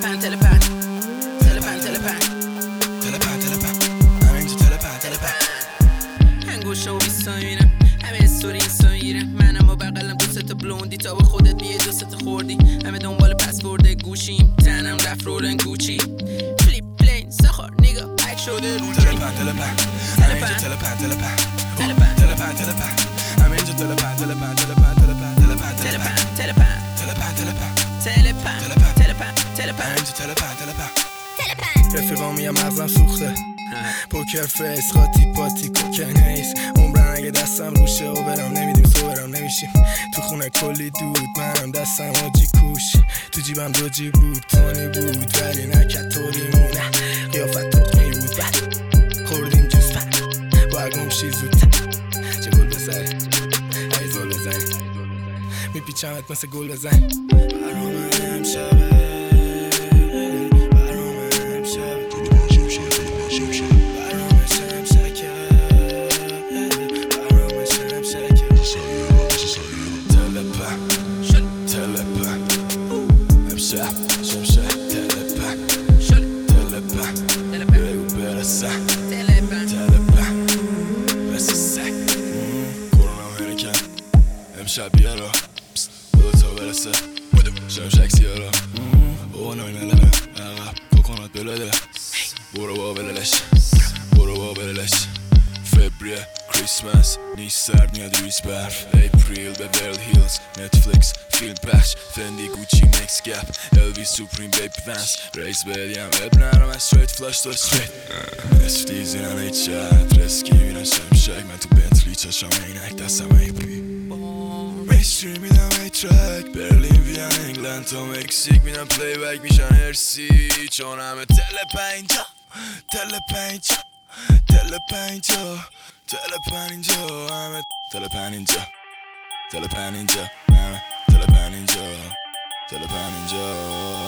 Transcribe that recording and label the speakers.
Speaker 1: تلپن تلپن تلپن تلپن تلپن تلپن همه اینجا تلپن تلپن انگوشا و بیستا میبینم همه استوری اینستا میگیرم منم با بقلم دوست بلوندی تا با خودت بیه دوست خوردی همه دنبال پسورد گوشیم تنم رفت رولن گوچی فلیپ پلین سخار نگاه بک شده رو
Speaker 2: تلپن تلپن همه اینجا تلپن تلپن
Speaker 1: تلپن
Speaker 2: تلپن تلپن همه اینجا تلپن تلپن تلپن تلپن تلپن
Speaker 1: تلپن تلپن
Speaker 2: تلپن تلپن
Speaker 1: تلپن تلپن تلپن
Speaker 2: همه اینجا تلپن تلپن
Speaker 3: رفیقام میگم مغزم سوخته پوکر فیس خاطی پاتی کوکن هیس عمرن اگه دستم روشه و برم نمیدیم صبرم نمیشیم تو خونه کلی دود منم دستم آجی کوش تو جیبم دو جیب بود تانی بود ولی نکت طوری مونه قیافت تخمی بود خوردیم جوز باید گمشی زودتر چه گل بزنی ای زل بزنی میپیچمت مثل گل بزنی برام امشبه امشب بیارا دوتا برسه شمشک سیارا بابا ناینلنه عقب کوکونات بلاده برو با بللش برو با بللش فبریه کریسمس نیست سرد میاد ریز برف اپریل به ورل هیلز نتفلیکس فیلم پخش فندی گوچی مکس گپ الویس سوپریم بیبی فنس ریز بدیم اب نرم استریت فلاش تو استریت نصف دیزی ننه چت رسکی میرن شمشک من تو بنتلی چشم اینک دستم ای پی میستری میدم ای ترک برلین وین انگلند تا مکزیک میدم پلی بک میشن هرسی چون همه تلپن اینجا تلپن اینجا تلپن اینجا تلپن اینجا همه تلپن اینجا تلپن اینجا همه تلپن اینجا تلپن اینجا